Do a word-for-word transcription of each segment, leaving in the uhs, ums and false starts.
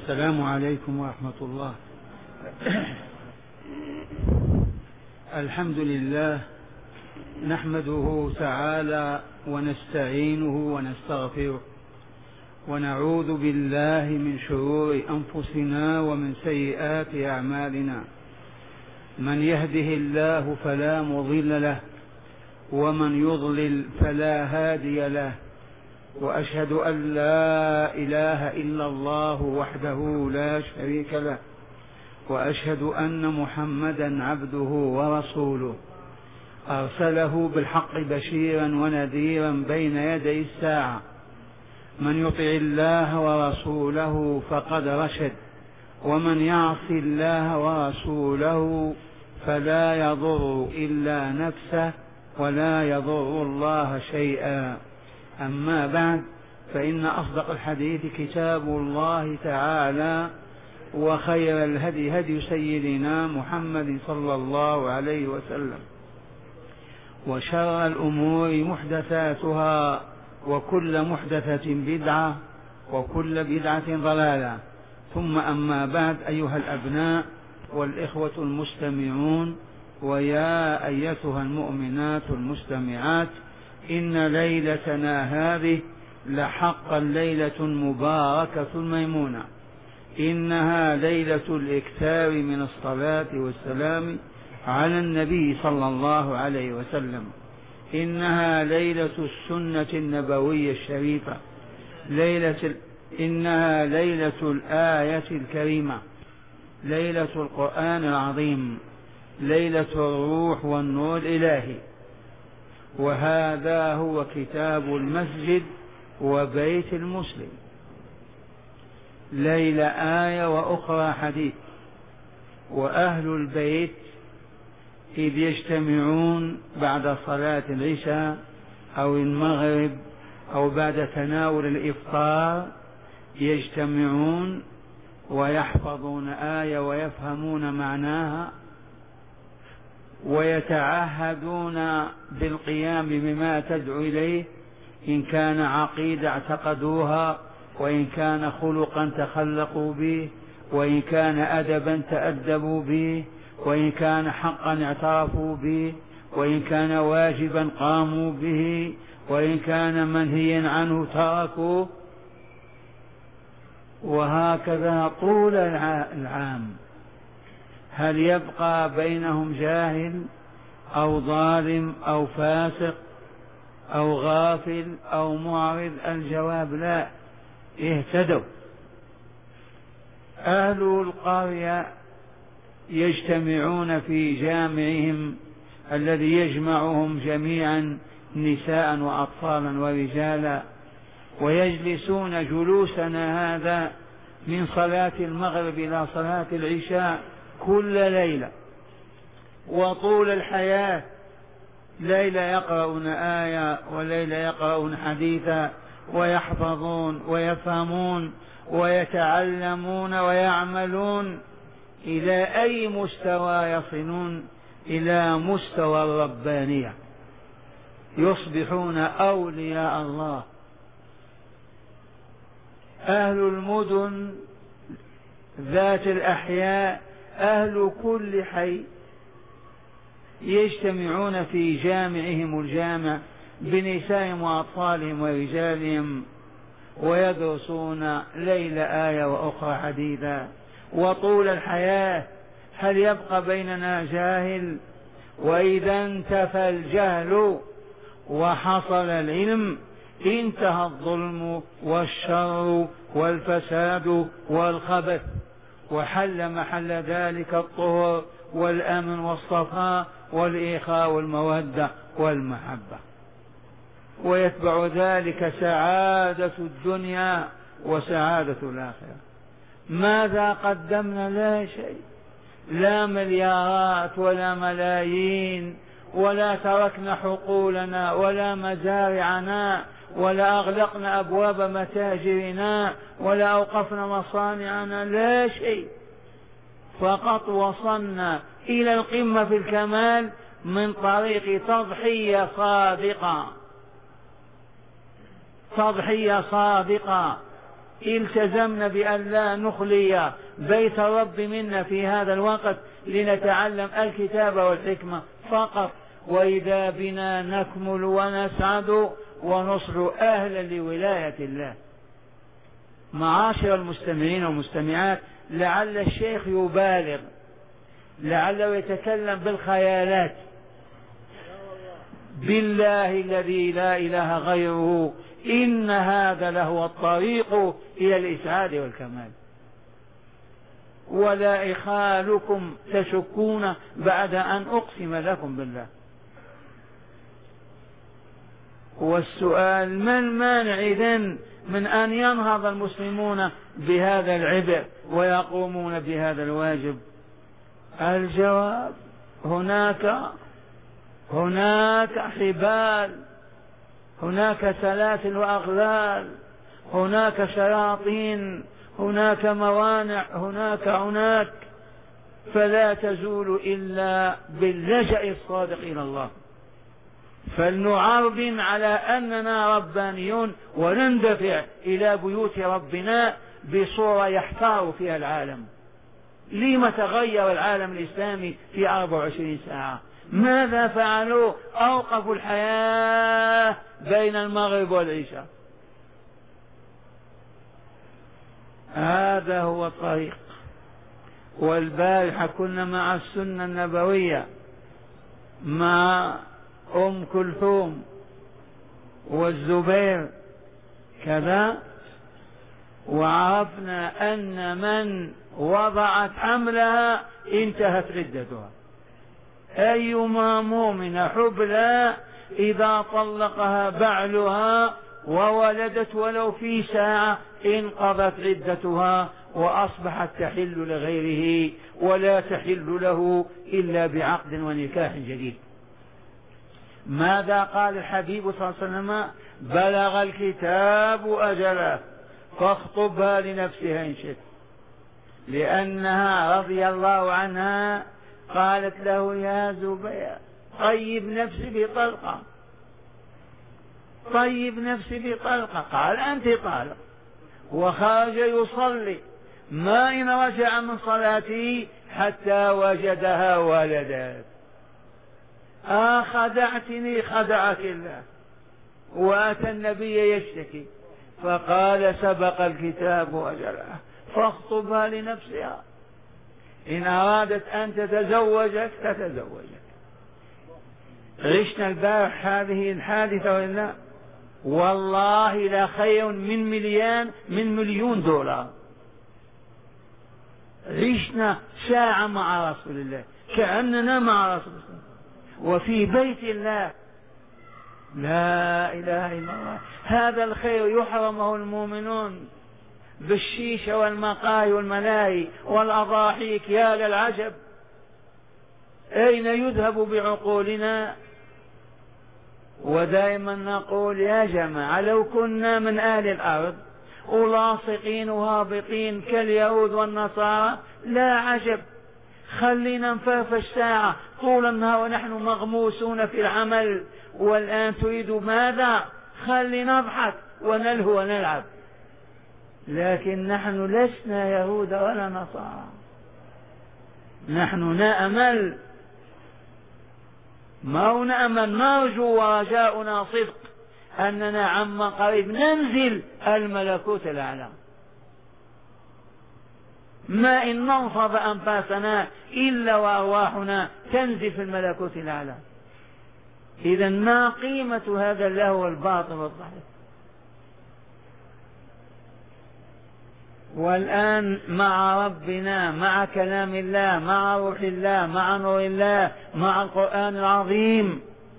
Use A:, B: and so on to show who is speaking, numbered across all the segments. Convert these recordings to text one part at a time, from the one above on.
A: السلام عليكم ورحمة الله. الحمد لله نحمده تعالى ونستعينه ونستغفره ونعوذ بالله من شرور أنفسنا ومن سيئات أعمالنا. من يهده الله فلا مضل له ومن يضلل فلا هادي له، وأشهد أن لا إله إلا الله وحده لا شريك له، وأشهد أن محمدا عبده ورسوله أرسله بالحق بشيرا ونذيرا بين يدي الساعة. من يطع الله ورسوله فقد رشد، ومن يعص الله ورسوله فلا يضر إلا نفسه ولا يضر الله شيئا. أما بعد، فإن أصدق الحديث كتاب الله تعالى، وخير الهدي هدي سيدنا محمد صلى الله عليه وسلم، وشر الأمور محدثاتها، وكل محدثة بدعة، وكل بدعة ضلالة. ثم أما بعد، أيها الأبناء والإخوة المستمعون، ويا أيتها المؤمنات المستمعات، إن ليلتنا هذه لحقا ليلة مباركة ميمونة. إنها ليلة الإكثار من الصلاة والسلام على النبي صلى الله عليه وسلم. إنها ليلة السنة النبوية الشريفة، ليلة إنها ليلة الآية الكريمة، ليلة القرآن العظيم، ليلة الروح والنور الإلهي. وهذا هو كتاب المسجد وبيت المسلم، ليلة آية وأخرى حديث. وأهل البيت إذ يجتمعون بعد صلاة العشاء أو المغرب أو بعد تناول الإفطار، يجتمعون ويحفظون آية ويفهمون معناها، ويتعهدون بالقيام بما تدعو إليه، إن كان عقيدة اعتقدوها، وإن كان خلقا تخلقوا به، وإن كان أدبا تأدبوا به، وإن كان حقا اعترفوا به، وإن كان واجبا قاموا به، وإن كان منهيا عنه تركوه، وهكذا طول العام. هل يبقى بينهم جاهل أو ظالم أو فاسق أو غافل أو معرض؟ الجواب لا، اهتدوا. أهل القرية يجتمعون في جامعهم الذي يجمعهم جميعا نساء وأطفالا ورجالا، ويجلسون جلوسنا هذا من صلاة المغرب إلى صلاة العشاء كل ليلة وطول الحياة. ليلة يقرؤون آية، وليلة يقرؤون حديثا، ويحفظون ويفهمون ويتعلمون ويعملون. إلى أي مستوى يصلون؟ إلى مستوى الربانية، يصبحون أولياء الله. أهل المدن ذات الأحياء، أهل كل حي، يجتمعون في جامعهم الجامع بنسائهم وأطفالهم ورجالهم، ويدرسون ليلة آية وأخرى حديثا وطول الحياة. هل يبقى بيننا جاهل؟ وإذا انتفى الجهل وحصل العلم، انتهى الظلم والشر والفساد والخبث، وحل محل ذلك الطهر والأمن والصفاء والإخاء والمودة والمحبة، ويتبع ذلك سعادة الدنيا وسعادة الآخرة. ماذا قدمنا؟ لا شيء، لا مليارات ولا ملايين، ولا تركنا حقولنا ولا مزارعنا، ولا أغلقنا أبواب متاجرنا، ولا أوقفنا مصانعنا، لا شيء. فقط وصلنا إلى القمة في الكمال من طريق تضحية صادقة، تضحية صادقة التزمنا بأن لا نخلي بيت الرب منا في هذا الوقت لنتعلم الكتاب والحكمة فقط، وإذا بنا نكمل ونسعد ونصر أهلا لولاية الله. معاشر المستمعين والمستمعات، لعل الشيخ يبالغ، لعله يتكلم بالخيالات. بالله الذي لا إله غيره إن هذا لهو الطريق إلى الإسعاد والكمال. ولا إخالكم تشكون بعد أن أقسم لكم بالله. والسؤال: ما المانع إذن من أن ينهض المسلمون بهذا العبء ويقومون بهذا الواجب؟ الجواب: هناك هناك حبال، هناك سلاسل وأغلال، هناك شياطين، هناك موانع، هناك هناك فلا تزول إلا باللجأ الصادق إلى الله. فلنعرض على أننا ربانيون ونندفع إلى بيوت ربنا بصورة يحتار فيها العالم. لما تغير العالم الإسلامي في أربع وعشرين ساعة؟ ماذا فعلوا؟ أوقفوا الحياة بين المغرب والعشاء. هذا هو الطريق. والبارحة كنا مع السنة النبوية مع أم كلثوم والزبير كذا، وعرفنا أن من وضعت حملها انتهت عدتها. أيما مؤمنة حبلى إذا طلقها بعلها وولدت ولو في ساعة انقضت عدتها وأصبحت تحل لغيره ولا تحل له إلا بعقد ونكاح جديد. ماذا قال الحبيب صلى الله عليه وسلم؟ بلغ الكتاب أجله فاخطبها لنفسها إن شئت، لأنها رضي الله عنها قالت له: يا زبير طيب نفسي بطلقة، طيب نفسي بطلقة. قال: أنت طالق. وخرج يصلي، ما إن رجع من صلاته حتى وجدها ولدت. آه خدعتني خدعك الله. وأتى النبي يشتكي فقال: سبق الكتاب أجلها فاخطبها لنفسها، إن أرادت أن تتزوجك تتزوجك. عشنا البارح هذه الحادثة ولا؟ والله لا خير من مليان من مليون دولار. عشنا ساعة مع رسول الله كأننا مع رسول الله وفي بيت الله. لا إله إلا الله. هذا الخير يحرمه المؤمنون بالشيشة والمقاهي والملاهي والأضاحيك. يا للعجب، أين يذهب بعقولنا؟ ودائما نقول: يا جماعة لو كنا من أهل الأرض ولاصقين وهابطين كاليهود والنصارى لا عجب. خلينا نفرفش ساعة طول النهار ونحن مغموسون في العمل، والآن تريد ماذا؟ خلينا نضحك ونلهو ونلعب. لكن نحن لسنا يهود ولا نصارى، نحن نأمل، ما هو نأمل، نرجو ورجاؤنا صدق أننا عما قريب ننزل الملكوت الأعلى. ما إن ننفض أنفاسنا إلا وأرواحنا تنزل في الملكوت الأعلى. إذا ما قيمة هذا اللهو الباطل والضحك؟ والآن مع ربنا، مع كلام الله، مع روح الله، مع نور الله، مع القرآن العظيم.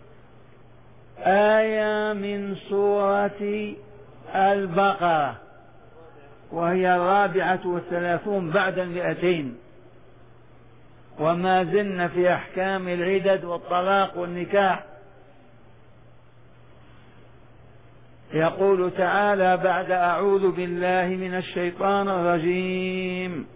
A: آية من سورة البقرة وهي الرابعة والثلاثون بعد المئتين، وما زلنا في أحكام العدد والطلاق والنكاح. يقول تعالى بعد: أعوذ بالله من الشيطان الرجيم: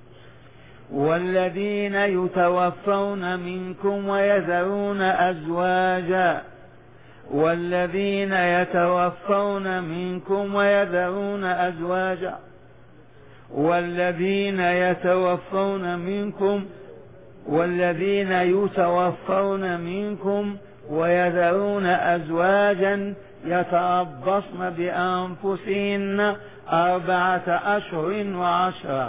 A: والذين يتوفون منكم ويذرون أزواجا والذين يتوفون منكم ويذرون أزواجا والذين يتوفون منكم والذين يتوفون منكم ويذرون أزواجا يتربصن بأنفسهن أربعة أشهر وعشرا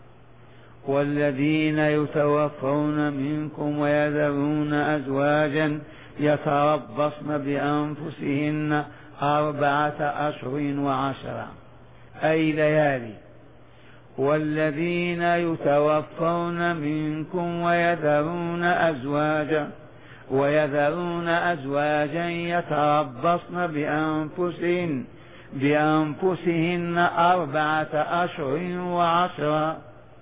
A: والذين يتوفون منكم ويذرون أزواجا يتربصن بأنفسهن أربعة أشهر وعشرا أي ليالي. والذين يتوفون منكم ويذرون أزواجا ويذرون أزواجا يتربصن بأنفسهن بأنفسهن أربعة أشهر وعشرا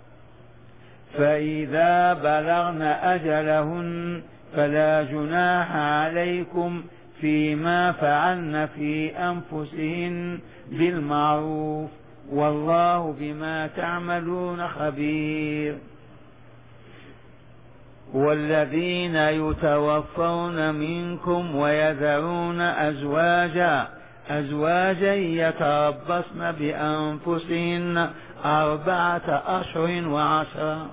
A: فإذا بلغن أجلهن فلا جناح عليكم فيما فعلن في أنفسهن بالمعروف والله بما تعملون خبير. والذين يتوفون منكم ويذرون أزواجا أزواجا يتربصن بأنفسهن أربعة أشهر وعشرا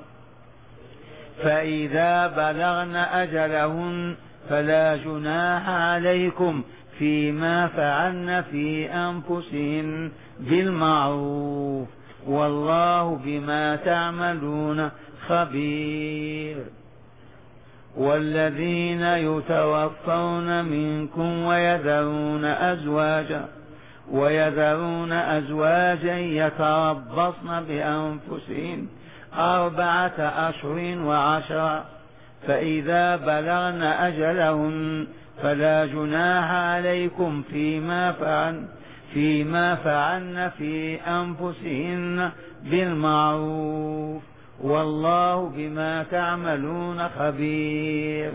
A: فإذا بلغن أجلهن فلا جناح عليكم فيما فعلن في أنفسهن بالمعروف والله بما تعملون خبير. والذين يتوفون منكم ويذرون أزواجا ويذرون أزواجا يتربصن بأنفسهن أربعة أشهر وعشرا فإذا بلغن أجلهن فلا جناح عليكم فيما فعلن فيما فعلن في أنفسهن بالمعروف والله بما تعملون خبير.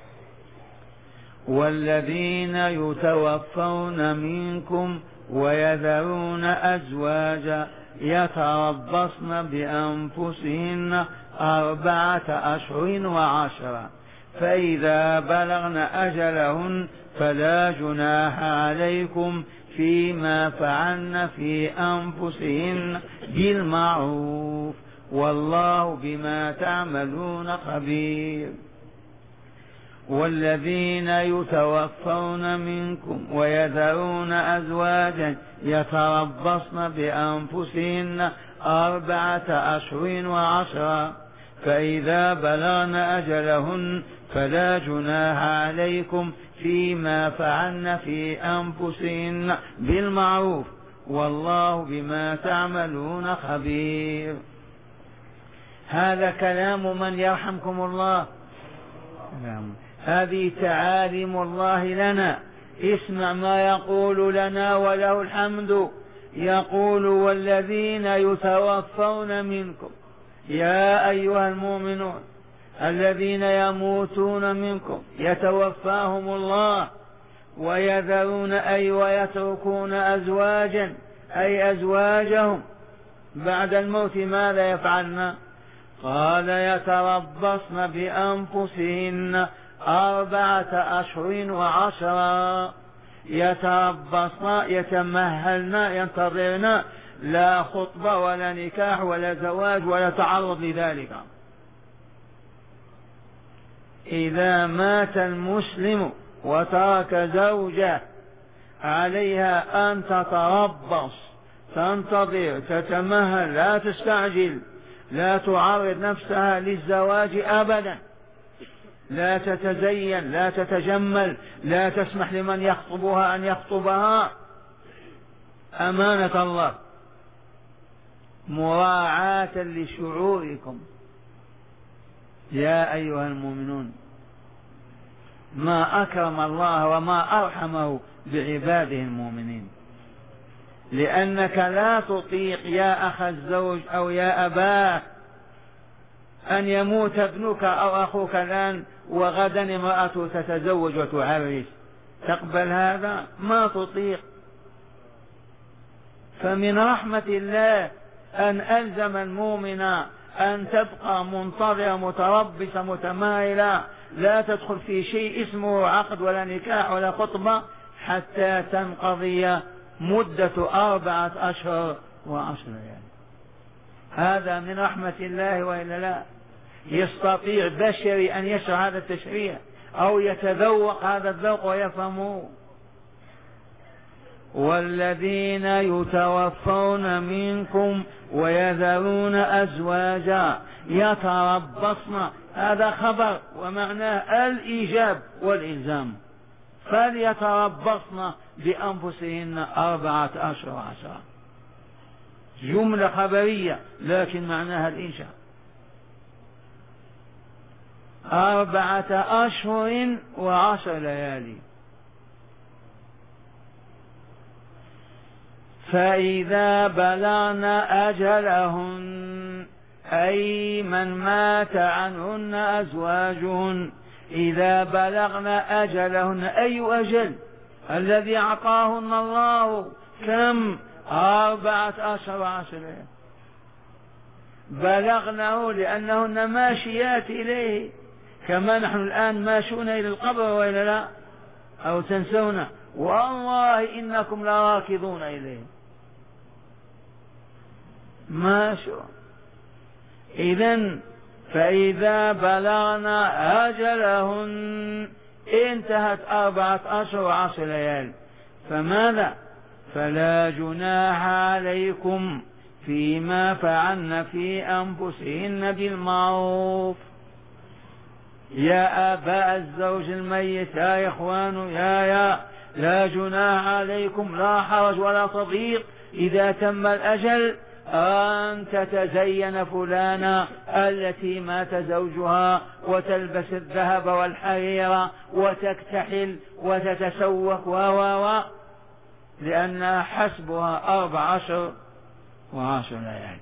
A: والذين يتوفون منكم ويذرون أزواجا يتربصن بأنفسهن أربعة أشهر وعشرا فإذا بلغن أجلهن فلا جناح عليكم فيما فعلن في أنفسهن بالمعروف والله بما تعملون خبير. والذين يتوفون منكم ويذرون أزواجا يتربصن بأنفسهن أربعة أشهر وعشرا فإذا بلغن أجلهن فلا جناح عليكم فيما فعلن في أنفسهن بالمعروف والله بما تعملون خبير. هذا كلام من يرحمكم الله. هذه تعاليم الله لنا. اسمع ما يقول لنا وله الحمد. يقول والذين يتوفون منكم يا أيها المؤمنون الذين يموتون منكم يتوفاهم الله ويذرون أي ويتركون أزواجا أي أزواجهم بعد الموت ماذا يفعلن؟ قال يتربصن بأنفسهن أربعة أشهر وعشرا يتربصن يتمهلن ينتظرن لا خطبة ولا نكاح ولا زواج ولا تعرض لذلك. إذا مات المسلم وترك زوجه عليها أن تتربص تنتظر تتمهل لا تستعجل لا تعرض نفسها للزواج أبدا لا تتزين لا تتجمل لا تسمح لمن يخطبها أن يخطبها أمانة الله مراعاة لشعوركم. يا أيها المؤمنون ما أكرم الله وما أرحمه بعباده المؤمنين لأنك لا تطيق يا أخ الزوج أو يا أباه أن يموت ابنك أو أخوك الآن وغدا امرأته تتزوج وتعرس تقبل هذا؟ ما تطيق. فمن رحمة الله أن ألزم المؤمن أن تبقى منتظرة متربصة متماهلة لا تدخل في شيء اسمه عقد ولا نكاح ولا خطبة حتى تنقضي مدة أربعة أشهر وعشر ليالي. هذا من رحمة الله وإلا لا؟ يستطيع بشري أن يشرع هذا التشريع أو يتذوق هذا الذوق ويفهمه؟ والذين يتوفون منكم ويذرون أزواجا يتربصن، هذا خبر ومعناه الإيجاب والإلزام، فليتربصن بأنفسهن أربعة أشهر وعشرة، جملة خبرية لكن معناها الإنشاء. أربعة أشهر وعشر ليالي. فإذا بلغن أجلهن أي من مات عنهن أزواجهن، إذا بلغن أجلهن أي أجل الذي أعطاهن الله كم؟ أربعة أشهر وعشر ليالي. بلغنه لأنهن ماشيات إليه كما نحن الآن ماشون إلى القبر وإلى لا؟ أو تنسون والله إنكم لراكضون إليه ماشوا. إذن فإذا بلغنا أجلهن انتهت أربعة أشهر وعشر ليال، فماذا؟ فلا جناح عليكم فيما فعلن في أنفسهن بالمعروف. يا آباء الزوج الميت يا إخوان يا يا لا جناح عليكم، لا حرج ولا تضييق إذا تم الأجل أن تتزين فلانة التي مات زوجها وتلبس الذهب والحرير وتكتحل وتتسوق و و لأنها حسبها أربع أشهر وعشر ليالي.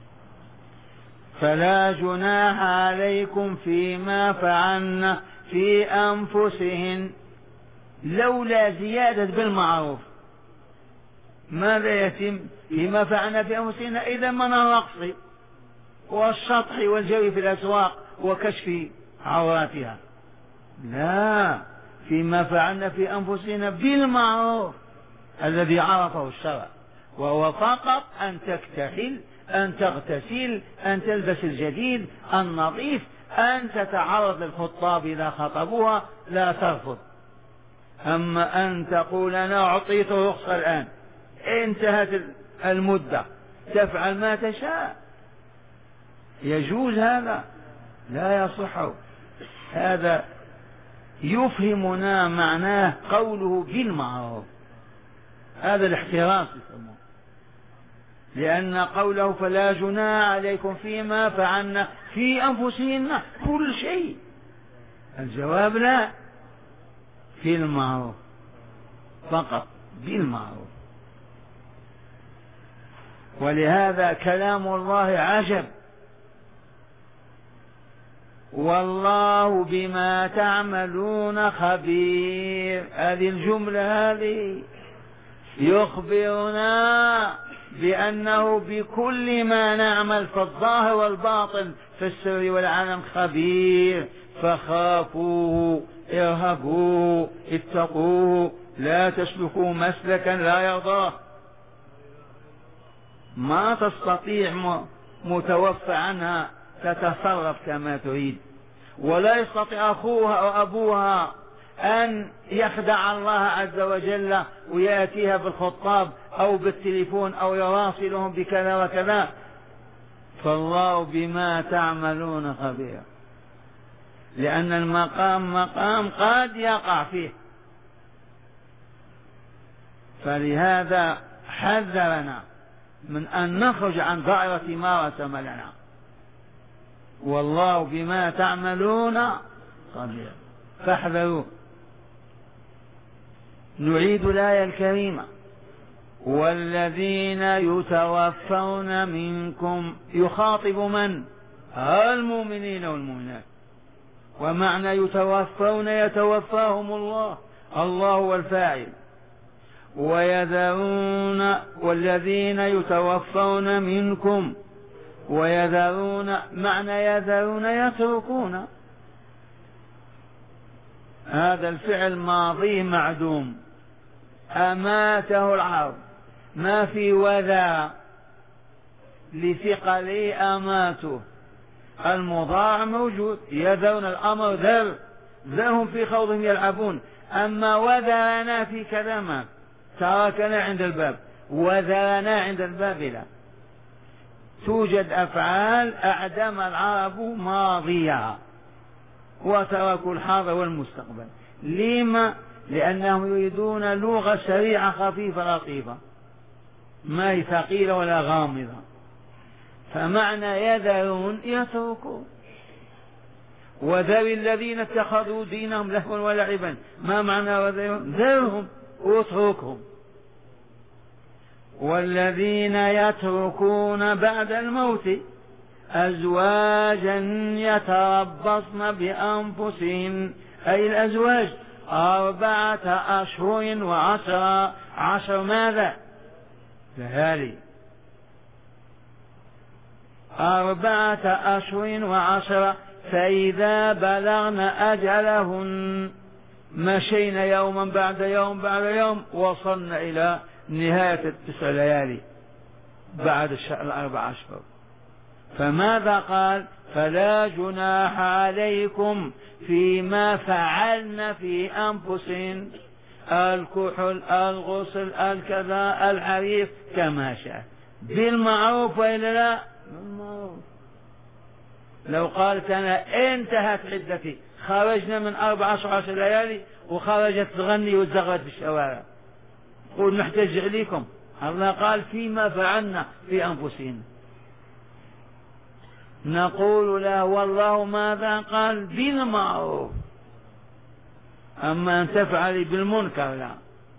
A: فلا جناح عليكم فيما فعلن في أنفسهن، لولا زيادة بالمعروف ماذا يتم؟ فيما فعلن في أنفسهن إذا من الرقص والشطح والجري في الأسواق وكشف عوراتها، لا، فيما فعلن في أنفسهن بالمعروف الذي عرفه الشرع، وهو فقط أن تكتحل، أن تغتسل، أن تلبس الجديد النظيف، أن تتعرض للخطاب إذا خطبوها لا ترفض. أما أن تقول أنا أعطيت رخصة الآن انتهت المدة تفعل ما تشاء، يجوز هذا؟ لا يصح. هذا يفهمنا معناه قوله بالمعروف، هذا الاحتراس يسمونه، لأن قوله فلا جناح عليكم فيما فعلنا في أنفسهن كل شيء، الجواب لا، في المعروف فقط، بالمعروف. ولهذا كلام الله عجب، والله بما تعملون خبير. هذه الجملة هذه يخبرنا بأنه بكل ما نعمل في الظاهر والباطن في السر والعلن خبير، فخافوه ارهبوه اتقوه، لا تسلكوا مسلكا لا يرضاه. ما تستطيع متوفى عنها تتصرف كما تريد، ولا يستطيع أخوها أو أبوها أن يخدع الله عز وجل ويأتيها بالخطاب أو بالتليفون أو يواصلهم بكذا وكذا. فالله بما تعملون خبير، لأن المقام مقام قد يقع فيه، فلهذا حذرنا من أن نخرج عن دائرة ما رسم لنا. والله بما تعملون خبير، فاحذروا. نعيد الآية الكريمة: والذين يتوفون منكم، يخاطب من؟ المؤمنين والمؤمنات. ومعنى يتوفون يتوفاهم الله، الله هو الفاعل. ويذرون، والذين يتوفون منكم ويذرون، معنى يذرون يتركون، هذا الفعل ماضي معدوم أماته العرض، ما في وذا لثقل أماته، المضارع موجود، يذرون الأمر ذر، ذرهم في خوضهم يلعبون. أما وذرنا في كذا ما تركنا عند الباب، وذرنا عند الباب لا. توجد أفعال أعدم العرب ماضيها وتركوا الحاضر والمستقبل. لما؟ لأنهم يريدون لغة سريعة خفيفة لطيفة، ما هي ثقيلة ولا غامضة. فمعنى يذرون يتركون. وذر الذين اتخذوا دينهم لهوا ولعبا، ما معنى وذرهم؟ ذرهم واتركهم. والذين يتركون بعد الموت أزواجا يتربصن بأنفسهم، أي الأزواج أربعة أشهر وعشرة. عشر ماذا؟ ليالي. أربعة أشهر وعشرة، فإذا بلغن أجلهن مشينا يوما بعد يوم بعد يوم، وصلنا إلى نهاية التسع ليالي بعد الأربع أشهر. فماذا قال؟ فلا جناح عليكم فيما فعلن في أنفسهن، الكحل، الغسل، الكذا، الحريف، كما شاء، بالمعروف وإلا لا؟ بالمعروف. لو قالت أنا انتهت عدتي، خرجنا من أربع عشر ليالي وخرجت تغني وتزغرت في الشوارع، قل نحتج عليكم. الله قال فيما فعلنا في أنفسنا. نقول له والله ماذا قال؟ بالمعروف. أما أن تفعلي بالمنكر لا.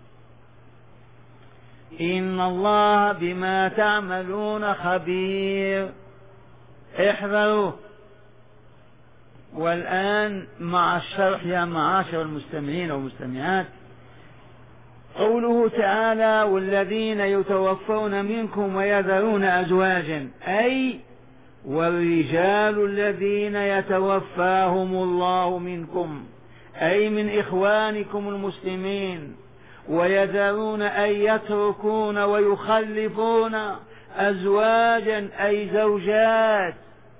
A: إن الله بما تعملون خبير، احذروا. والآن مع الشرح يا معاشر المستمعين والمستمعات، قوله تعالى والذين يتوفون منكم ويذرون أزواجا، أي والرجال الذين يتوفاهم الله منكم، أي من إخوانكم المسلمين، ويذرون أي يتركون ويخلفون أزواجا أي زوجات،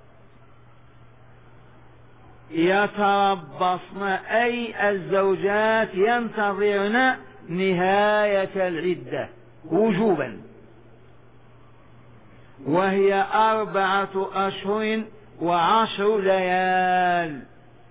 A: يتربصن أي الزوجات ينتظرن نهاية العدة وجوبا، وهي أربعة أشهر وعشر ليال.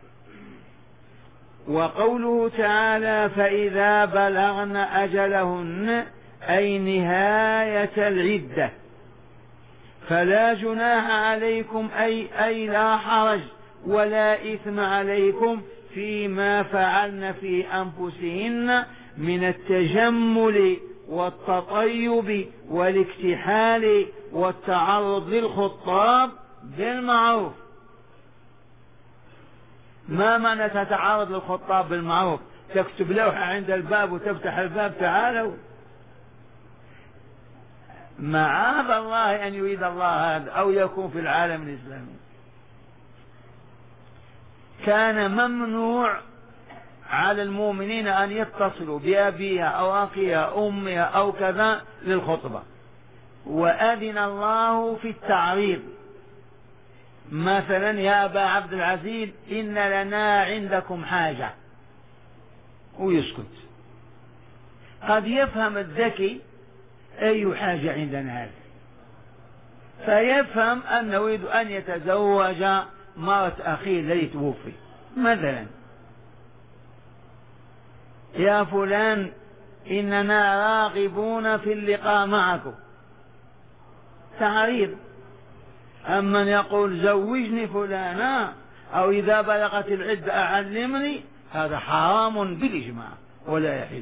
A: وقوله تعالى فإذا بلغن أجلهن أي نهاية العدة، فلا جناح عليكم أي, أي لا حرج ولا إثم عليكم فيما فعلن في أنفسهن من التجمل والتطيب والاكتحال والتعرض للخطاب بالمعروف. ما معنى تتعرض للخطاب بالمعروف؟ تكتب لوحة عند الباب وتفتح الباب تعالوا؟ معاذ الله أن يريد الله هذا أو يكون في العالم الإسلامي. كان ممنوع على المؤمنين أن يتصلوا بأبيها أو أخيها أو أمها أو كذا للخطبة، وأذن الله في التعريض. مثلا يا أبا عبد العزيز إن لنا عندكم حاجة، ويسكت. قد يفهم الذكي أي حاجة عندنا هذه، فيفهم أنه يريد أن يتزوج مرة أخيه الذي توفي مثلا. يا فلان إننا راغبون في اللقاء معكم، تعريض. أما يقول زوجني فلانا أو إذا بلغت العدة أعلمني، هذا حرام بالإجماع ولا يحل.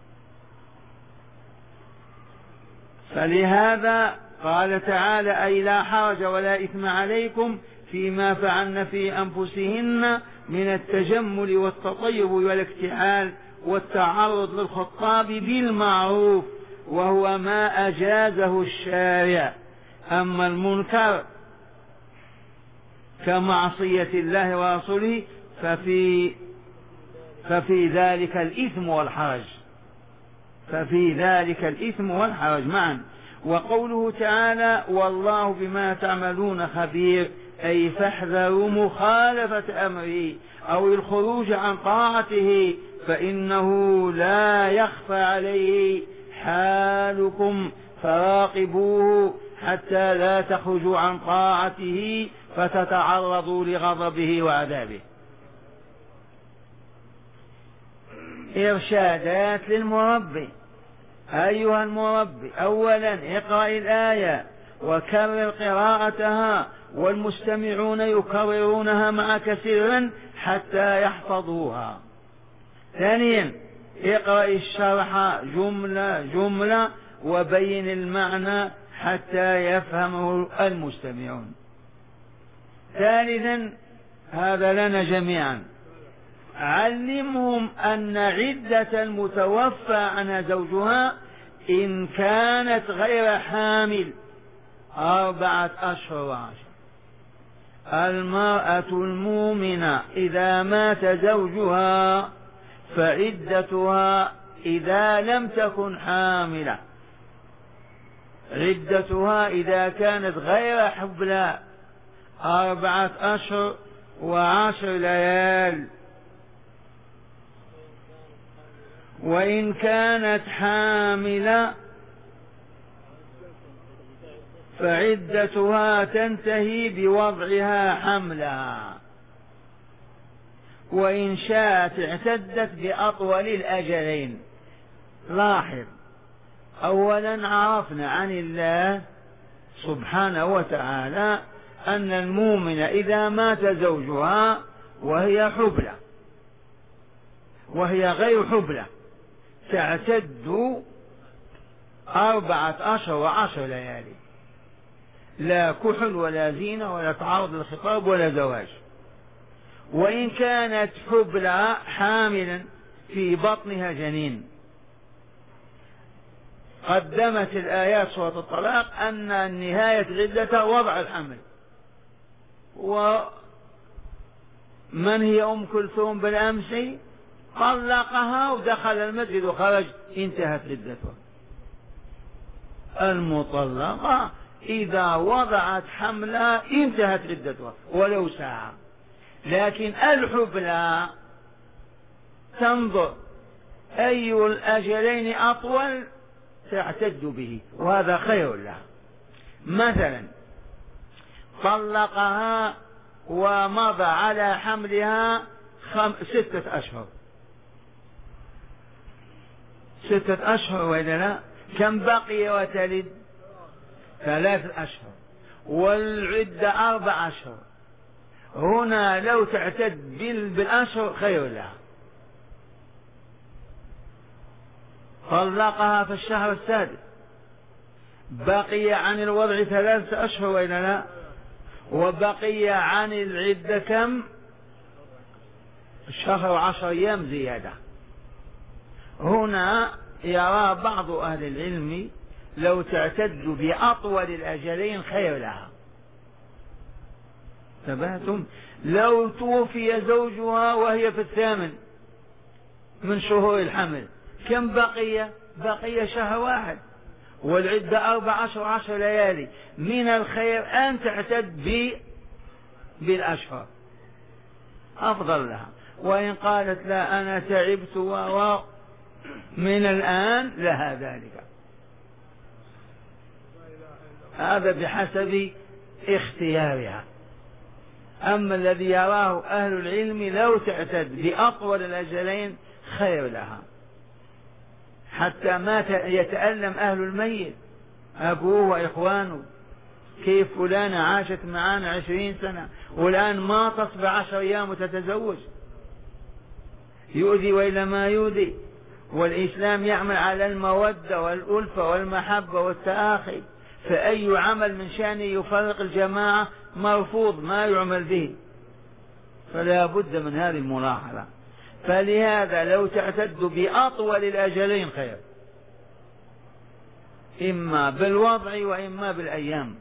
A: فلهذا قال تعالى أي لا حرج ولا إثم عليكم فيما فعلن في أنفسهن من التجمل والتطيب والاكتحال والتعرض للخطاب بالمعروف، وهو ما أجازه الشارع. أما المنكر كمعصية الله ورسوله ففي, ففي ذلك الإثم والحرج، ففي ذلك الإثم والحرج معا. وقوله تعالى والله بما تعملون خبير، أي فاحذروا مخالفة أمره أو الخروج عن طاعته، فإنه لا يخفى عليه حالكم، فراقبوه حتى لا تخرجوا عن طاعته فتتعرضوا لغضبه وعذابه. إرشادات للمربي. أيها المربي، أولا اقرأ الآية وكرر قراءتها، والمستمعون يكررونها معك سرا حتى يحفظوها. ثانيا اقرأ الشرح جملة جملة وبين المعنى حتى يفهمه المستمعون. ثالثا، هذا لنا جميعا، علمهم أن عدة المتوفى عنها زوجها إن كانت غير حامل أربعة أشهر وعشر. المرأة المؤمنة إذا مات زوجها فعدتها إذا لم تكن حاملة، عدتها إذا كانت غير حبلى أربعة أشهر وعشر ليال، وإن كانت حاملة فعدتها تنتهي بوضعها حملها، وإن شاءت اعتدت بأطول الأجلين. لاحظ، أولا عرفنا عن الله سبحانه وتعالى أن المؤمن إذا مات زوجها وهي حبلى وهي غير حبلى تعتد أربعة أشهر وعشر ليالي، لا كحل ولا زينة ولا تعارض الخطاب ولا زواج. وإن كانت حبلى حاملا في بطنها جنين، قدمت الآيات سورة الطلاق أن نهاية عدتها وضع الحمل. ومن هي أم كلثوم بالأمس؟ طلقها ودخل المسجد وخرج، انتهت عدتها. المطلقة إذا وضعت حملها انتهت عدتها ولو ساعة، لكن الحبلى تنظر أي الأجلين أطول تعتد به، وهذا خير لها. مثلا طلقها ومضى على حملها خم... ستة أشهر ستة أشهر وإلا لا؟ كم بقي وتلد؟ ثلاثة أشهر، والعدة أربع أشهر. هنا لو تعتد بالأشهر خير لها. طلقها في الشهر السادس، بقي عن الوضع ثلاثة أشهر وإلا لا؟ وبقي عن العدة كم؟ شهر وعشر أيام زيادة. هنا يرى بعض أهل العلم لو تعتد بأطول الأجلين خير لها. تبهتم؟ لو توفي زوجها وهي في الثامن من شهور الحمل، كم بقي؟ بقي شهر واحد، والعدة أربع عشر عشر ليالي. من الخير أن تعتد بالأشهر، أفضل لها. وإن قالت لا أنا تعبت و من الآن لها ذلك، هذا بحسب اختيارها. أما الذي يراه أهل العلم لو تعتد بأطول الأجلين خير لها، حتى ما يتألم أهل الميت أبوه وإخوانه. كيف فلانة عاشت معنا عشرين سنة والآن ما تصبح عشر أيام وتتزوج؟ يؤذي وإلا ما يؤذي. والإسلام يعمل على المودة والألفة والمحبة والتآخي، فأي عمل من شأنه يفرق الجماعة مرفوض، ما يعمل به. فلا بد من هذه الملاحظة. فلهذا لو تعتد بأطول الأجلين خير، إما بالوضع وإما بالأيام.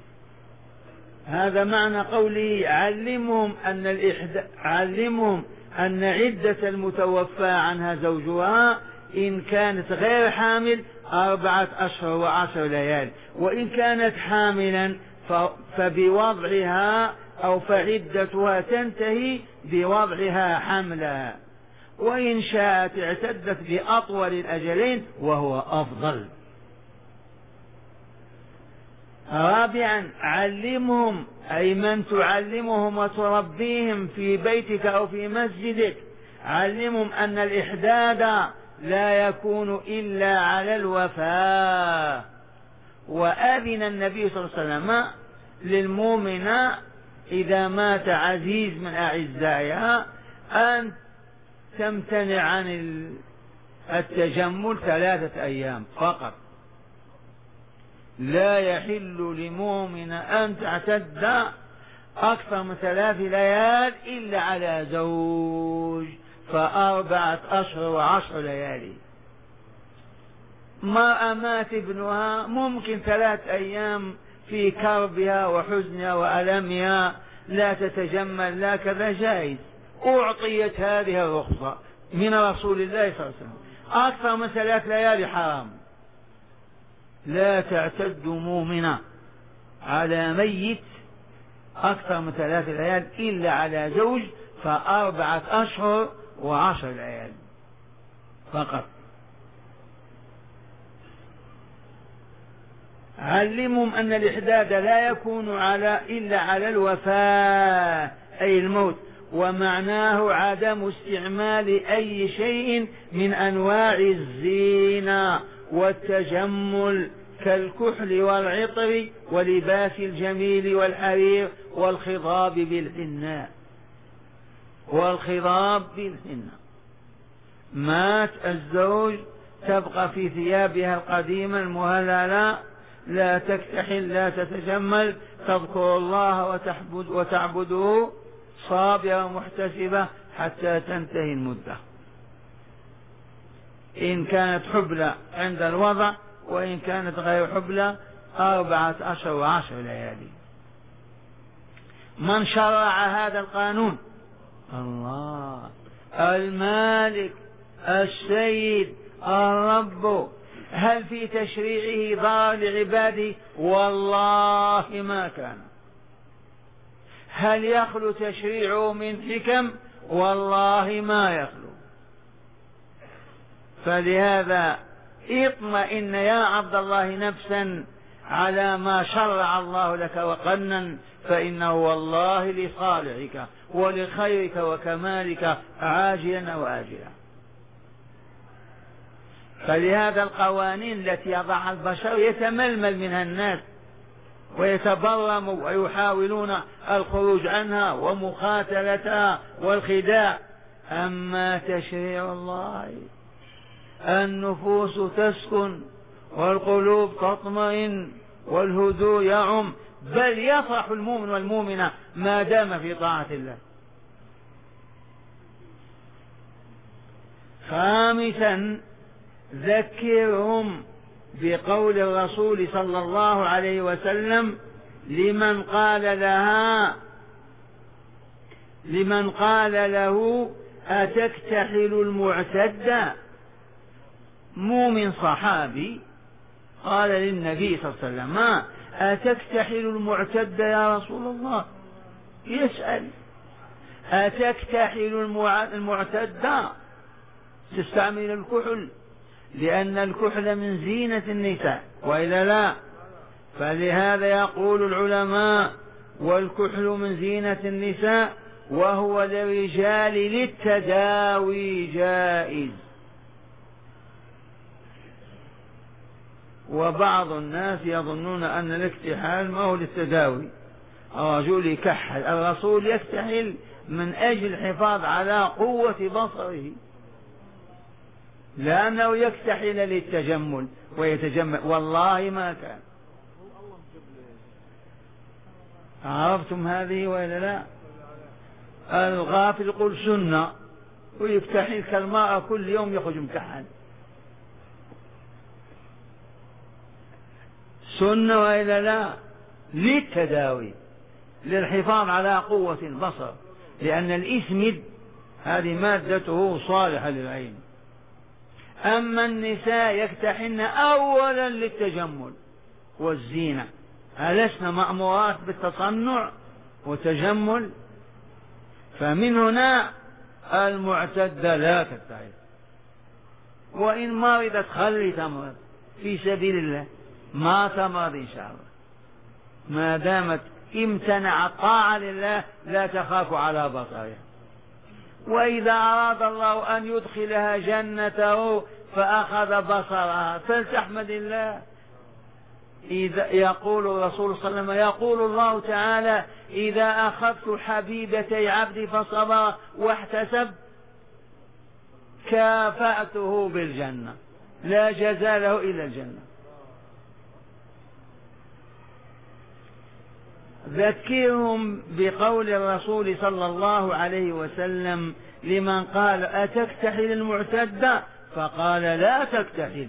A: هذا معنى قوله علمهم أن الإحداث علمهم أن عدة المتوفى عنها زوجها إن كانت غير حامل أربعة أشهر وعشر ليال، وإن كانت حاملا فبوضعها أو فعدتها تنتهي بوضعها حملها، وإن شاءت اعتدت بأطول الأجلين وهو أفضل. رابعا علمهم، أي من تعلمهم وتربيهم في بيتك أو في مسجدك، علمهم أن الإحداد لا يكون إلا على الوفاة. وأذن النبي صلى الله عليه وسلم للمؤمن إذا مات عزيز من أعزائها أن تمتنع عن التجمل ثلاثة أيام فقط. لا يحل لمؤمن أن تعتد أكثر من ثلاث ليال إلا على زوج، فأربعة أشهر وعشر ليالي. ما مات ابنها ممكن ثلاث أيام في كربها وحزنها وألمها لا تتجمل لا كذا جائز، أعطيت هذه الرخصة من رسول الله صلى الله عليه وسلم. أكثر من ثلاث ليالي حرام. لا تعتد مؤمنة على ميت أكثر من ثلاث ليال إلا على زوج، فأربعة أشهر وعشر ليال فقط. علمهم أن الإحداد لا يكون على إلا على الوفاة أي الموت، ومعناه عدم استعمال أي شيء من أنواع الزينة والتجمل كالكحل والعطر ولباس الجميل والحرير والخضاب بالحناء والخضاب بالحناء. مات الزوج تبقى في ثيابها القديمة المهللة، لا تكتحل لا تتجمل، تذكر الله وتعبد وتعبده صابرة محتسبة حتى تنتهي المدة، إن كانت حبلى عند الوضع، وإن كانت غير حبلى أربعة أشهر وعشر ليالي. من شرع هذا القانون؟ الله المالك السيد الرب. هل في تشريعه ضرر لعباده؟ والله ما كان. هل يخلو تشريعه من حكم؟ والله ما يخلو. فلهذا اطمئن يا عبد الله نفسا على ما شرع الله لك وقنن، فإنه والله لصالحك ولخيرك وكمالك عاجلا وآجلا. فلهذا القوانين التي يضعها البشر يتململ منها الناس ويتبرموا ويحاولون الخروج عنها ومقاتلتها والخداع. أما تشريع الله النفوس تسكن والقلوب تطمئن والهدوء يعم، بل يفرح المؤمن والمؤمنة ما دام في طاعة الله. خامسا ذكرهم بقول الرسول صلى الله عليه وسلم لمن قال لها لمن قال له أتكتحل المعتدة. مؤمن صحابي قال للنبي صلى الله عليه وسلم ما أتكتحل المعتدة يا رسول الله؟ يسأل أتكتحل المعتدة تستعمل الكحل، لأن الكحل من زينة النساء وإلا لا؟ فلهذا يقول العلماء والكحل من زينة النساء وهو للرجال للتداوي جائز. وبعض الناس يظنون أن الاكتحال ما هو للتداوي، الرجل يكحل، الرسول يكتحل من أجل الحفاظ على قوة بصره، لأنه يكتحل للتجمل ويتجمل. والله ما كان. عرفتم هذه وإلا لا؟ الغافل يقول سنة ويكتحل كالماء كل يوم يخرج مكحل، سنة وإلا لا؟ للتداوي للحفاظ على قوة البصر، لأن الإسمد هذه مادته صالحة للعين. أما النساء يكتحن أولا للتجمل والزينة، ألسنا مأمورات بالتصنع وتجمل؟ فمن هنا المعتدة لا تكتحل، وإن مرضت خلي تمرض في سبيل الله، ما تمرض إن شاء الله، ما دامت امتنع الطاعة لله لا تخاف على بصرها. وإذا أراد الله أن يدخلها جنته فأخذ بصرها فلتحمد الله. إذا يقول الرسول صلى الله عليه وسلم، يقول الله تعالى: إذا أخذت حبيبتي عبدي فصبر واحتسب كافأته بالجنة، لا جزاء له إلا الجنة. ذكرهم بقول الرسول صلى الله عليه وسلم لمن قال: أتكتحل المعتدة؟ فقال: لا تكتحل،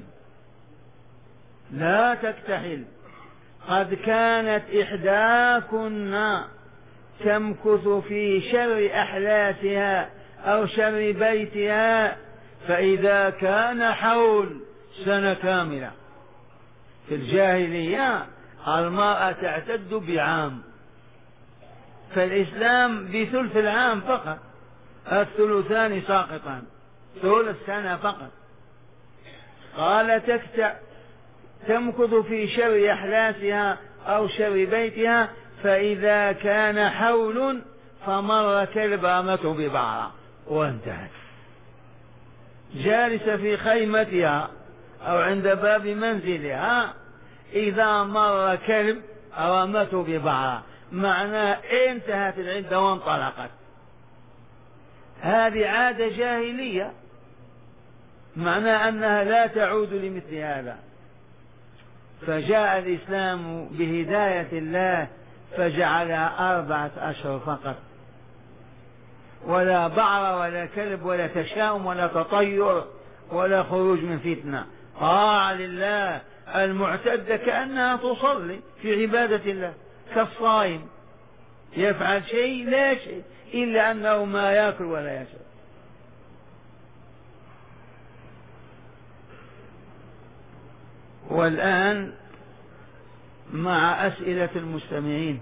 A: لا تكتحل، قد كانت إحداكن تمكث في شر أحلاسها أو شر بيتها، فإذا كان حول سنة كاملة. في الجاهلية المرأة تعتد بعام، فالإسلام بثلث العام فقط، الثلثان ساقطان، ثلث سنة فقط. قال: تكتع تمكث في شر أحلاسها أو شر بيتها، فإذا كان حول فمر كلب أمته ببعرة وانتهت. جالسة في خيمتها أو عند باب منزلها، إذا مر كلب أمته ببعرة، معناه انتهت العدة وانطلقت. هذه عادة جاهلية، معناه أنها لا تعود لمثل هذا. فجاء الإسلام بهداية الله فجعلها أربعة أشهر فقط، ولا بعر ولا كلب ولا تشاؤم ولا تطير ولا خروج من فتنة، طاعة لله. المعتدة كأنها تصلي في عبادة الله، كالصائم يفعل شيء لا شيء إلا أنه ما يأكل ولا يشرب. والآن مع أسئلة المستمعين.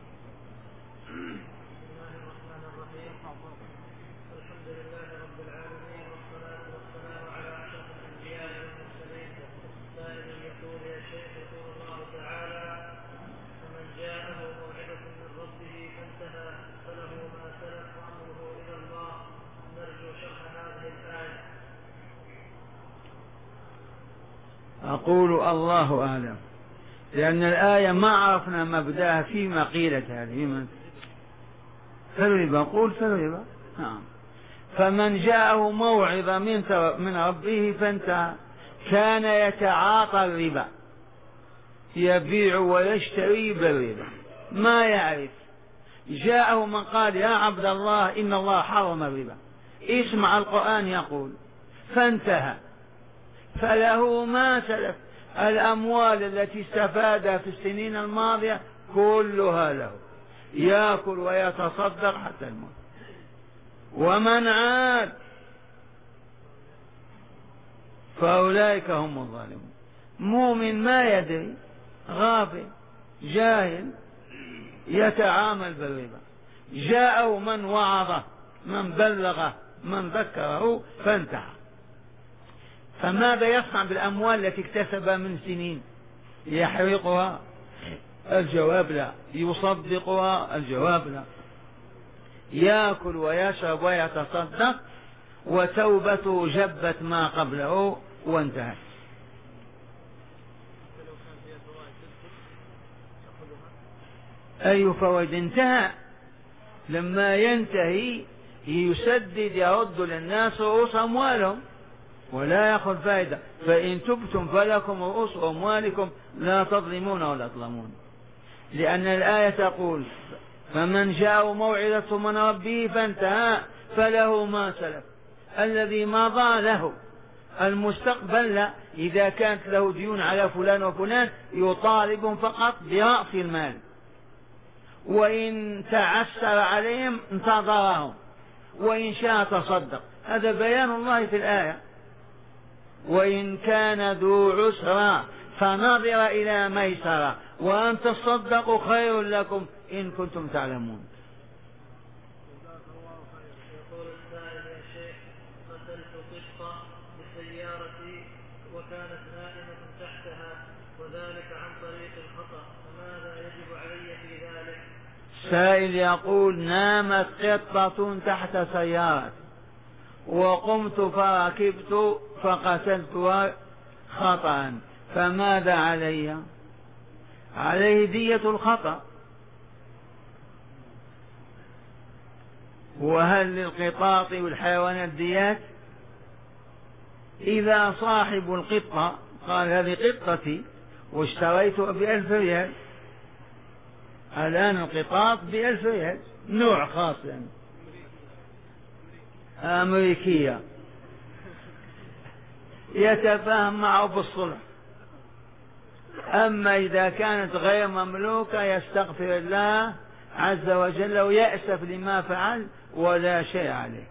A: أقول الله أعلم، لأن الآية ما عرفنا مبدأها فيما قيلت هذه. فالربا، قول فالربا. نعم. فمن جاءه موعظة من ربه فانتهى، كان يتعاطى الربا، يبيع ويشتري بالربا، ما يعرف. جاءه من قال: يا عبد الله إن الله حرم الربا، اسمع القرآن يقول، فانتهى، فله ما سلف. الأموال التي استفادها في السنين الماضية كلها له، يأكل ويتصدق حتى الموت. ومن عاد فأولئك هم الظالمون. مؤمن ما يدري، غافل جاهل يتعامل بالربا. جاءه من وعظه، من بلغه، من ذكره، فانتهى. فماذا يصنع بالأموال التي اكتسبها من سنين؟ يحرقها؟ الجواب لا. يصدقها؟ الجواب لا. يأكل ويشرب ويتصدق، وتوبته جبت ما قبله وانتهت. أي فوائد؟ انتهى. لما ينتهي يسدد، يرد للناس رؤوس أموالهم ولا يأخذ فائدة. فإن تبتم فلكم رؤوس أموالكم لا تظلمون ولا تظلمون، لأن الآية تقول: فمن جاءه موعظة من ربه فانتهى فله ما سلف. الذي مضى له، المستقبل لا. إذا كانت له ديون على فلان وفلان يطالب فقط برأس المال، وإن تعسر عليهم انتظرهم، وإن شاء تصدق. هذا بيان الله في الآية. وإن كان ذو عسرى فنظر إلى ميسرة وأن تصدقوا خير لكم إن كنتم تعلمون.
B: يقول السائل: يا شيخ، قتلت قطة بسيارتي وكانت نائمة تحتها وذلك عن طريق الخطأ، فماذا يجب علي في ذلك؟
A: السائل يقول: نامت قطة تحت سيارتي وقمت فركبت فقتلتها خطأ، فماذا علي؟ عليه دية الخطأ. وهل للقطاط والحيوانات ديات؟ إذا صاحب القطة قال هذه قطتي واشتريتها بألف ريال، الآن القطاط بألف ريال، نوع خاص يعني أمريكية، يتفاهم معه بالصلح. أما إذا كانت غير مملوكة يستغفر الله عز وجل ويأسف لما فعل ولا شيء عليه.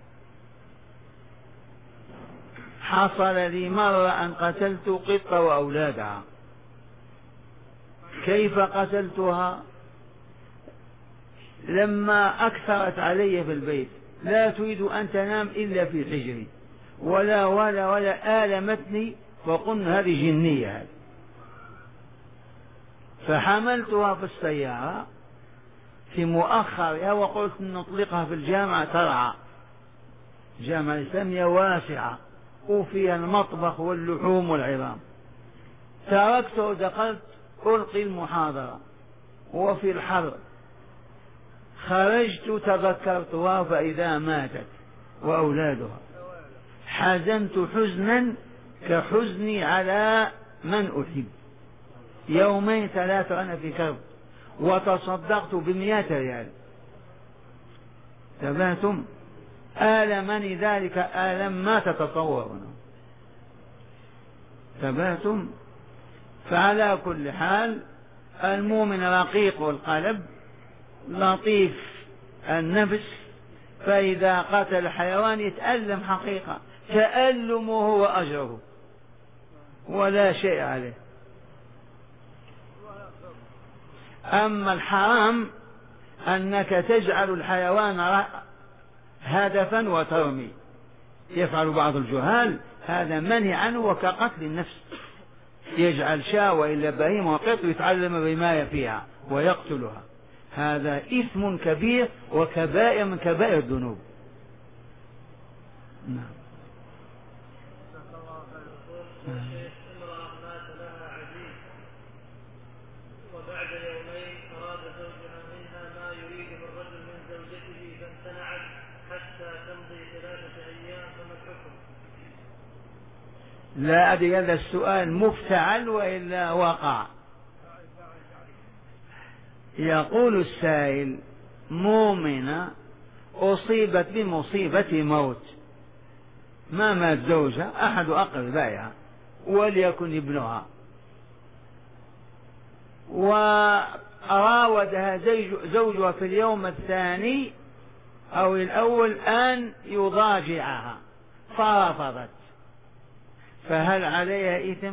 A: حصل لي مرة أن قتلت قطة وأولادها. كيف قتلتها؟ لما أكثرت علي في البيت، لا تريد أن تنام إلا في حجري، ولا ولا ولا آلمتني، وقلنا هذه جنية هذه. فحملتها في السيارة في مؤخرها وقلت نطلقها في الجامعة ترعى. الجامعة الإسلامية واسعة وفيها المطبخ واللحوم والعظام. تركت ودخلت ألقي المحاضرة وفي الحر خرجت تذكرتها فإذا ماتت وأولادها. حزنت حزنا كحزني على من أحب. يومين ثلاثة أنا في كرب، وتصدقت بمئة ريال. تبهتم؟ آلمني ذلك آلم ما تتصورون. تبهتم؟ فعلى كل حال المؤمن رقيق القلب لطيف النفس، فإذا قتل حيوان يتألم حقيقة، تألمه هو أجره ولا شيء عليه. أما الحرام أنك تجعل الحيوان هدفا وترمي، يفعل بعض الجهال، هذا منهي عنه وكقتل النفس. يجعل شاة وإلا بهيمة وقط ويتعلم بما فيها ويقتلها، هذا إثم كبير وكبائر من كبائر الذنوب. نعم.
B: امرأة مات لها عزيز وبعد يومين أراد زوجها منها ما يريد من رجل من زوجته فامتنعت حتى تمضي ثلاثة أيام، فما الحكم؟
A: لا أدري هذا السؤال مفتعل وإلا وقع. يقول السائل: مؤمنة أصيبت بمصيبة موت، ما مات زوجها أحد أقربائها وليكن ابنها، وراودها زوجها في اليوم الثاني أو الأول أن يضاجعها فرفضت، فهل عليها إثم؟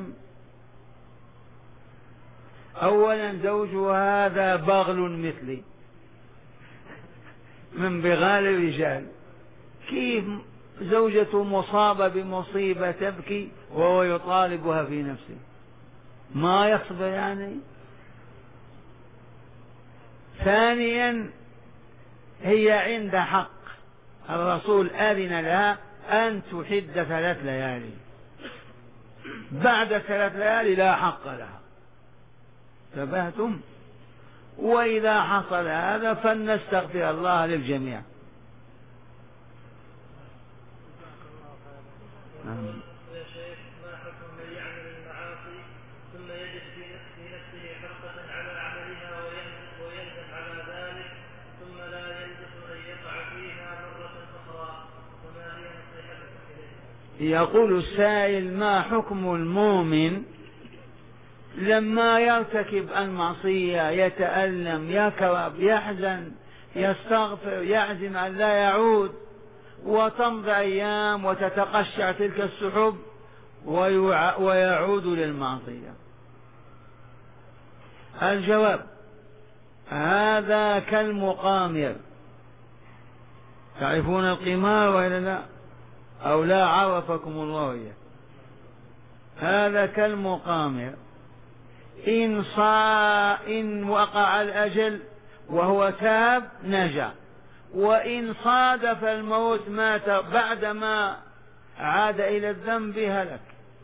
A: أولا زوجها هذا بغل مثلي من بغال الرجال، كيف زوجته مصابة بمصيبة تبكي وهو يطالبها في نفسه؟ ما يصبر يعني. ثانيا هي عند حق، الرسول أذن لها أن تحد ثلاث ليالي، بعد ثلاث ليالي لا حق لها. تبهتم؟ وإذا حصل هذا فلنستغفر الله للجميع.
B: يا شيخ، ما حكم من يعمل المعاصي ثم يجد في نفسه حقة على عملها ويندم على ذلك ثم لا يلبث أن يقع فيها مرة أخرى، وما هي نصيحتك إليه؟
A: يقول السائل: ما حكم المؤمن لما يرتكب المعصية يتألم يكرب يحزن يستغفر يعزم أن لا يعود، وتمضي أيام وتتقشع تلك السحب ويعود للمعصية. الجواب: هذا كالمقامر. تعرفون القمار وإلا لا؟ أو لا عرفكم الله إياه. هذا كالمقامر، إن صا إن وقع الأجل وهو تاب نجا، وإن صادف الموت مات بعدما عاد إلى الذنب هلك.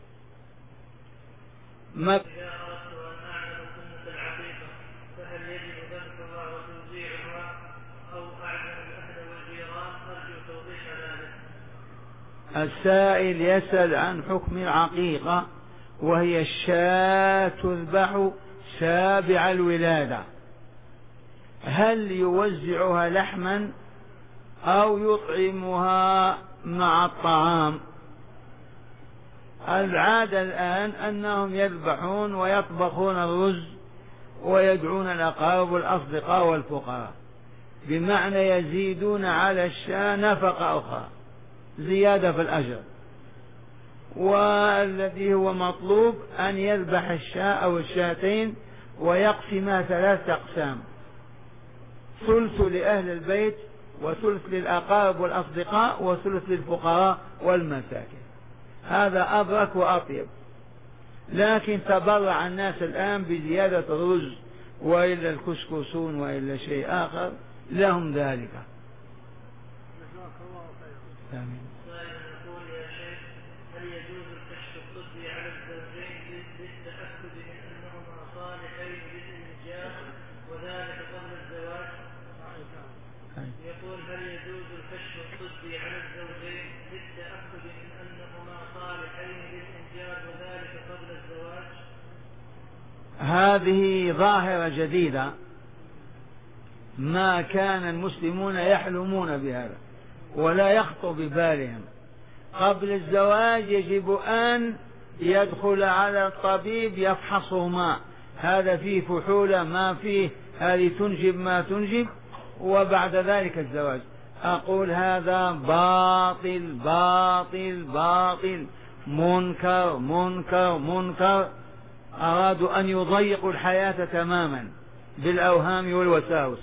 A: ما
B: إذا أردت أن أعلم سنة العقيقة فهل يجب ذبحها وتوزيعها أو أعلم الأهل والجيران؟ أرجو توضيح ذلك.
A: السائل يسأل عن حكم العقيقة، وهي الشاة تذبح سابع الولادة، هل يوزعها لحما أو يطعمها مع الطعام؟ العادة الآن أنهم يذبحون ويطبخون الرز ويدعون الأقارب والأصدقاء والفقراء، بمعنى يزيدون على الشاة نفقة أخرى زيادة في الأجر. والذي هو مطلوب أن يذبح الشاة أو الشاتين ويقسمها ثلاثة أقسام: ثلث لأهل البيت، وثلث للأقارب والأصدقاء، وثلث للفقراء والمساكين. هذا أبرك وأطيب. لكن تبرع الناس الآن بزيادة الرز وإلا الكسكسون وإلا شيء آخر، لهم ذلك. آمين.
B: يقول: يا شيخ، هل يجوز الكشف الطبي على الزوجين للتأكد من أنهما صالحين للإنجاب وذلك قبل الزواج؟ يقول: هل يجوز الكشف الطبي على الزوجين للتأكد من أنهما صالحين للإنجاب وذلك قبل الزواج؟
A: هذه ظاهرة جديدة، ما كان المسلمون يحلمون بهذا ولا يخطر ببالهم. قبل الزواج يجب أن يدخل على الطبيب يفحصهما، هذا فيه فحولة ما فيه، هذه تنجب ما تنجب، وبعد ذلك الزواج. أقول هذا باطل باطل باطل، منكر منكر منكر. أرادوا أن يضيقوا الحياة تماما بالأوهام والوساوس.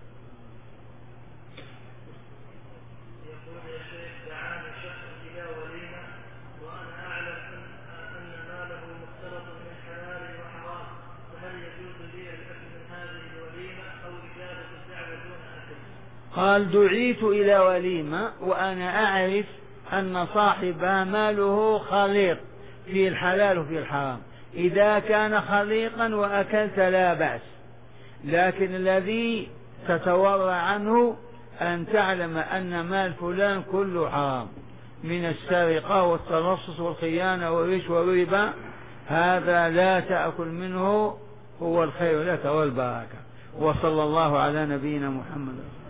B: يقول: يا شيخ، دعاني شخص إلى وليمة وأنا أعلم أن ماله مختلط من حلال وحرام، فهل يجوز لي الأكل من هذه الوليمة أو إجابة الدعوة دون أكل؟
A: قال: دعيت إلى وليمة وأنا أعرف أن صاحبها ماله خليط في الحلال وفي الحرام، إذا كان خليطا وأكلت لا بأس، لكن الذي تتورع عنه أن تعلم أن مال فلان كله حرام، من السرقة والتلصص والخيانة والرشوة والربا، هذا لا تأكل منه، هو الخير لك والبركة. وصلى الله على نبينا محمد.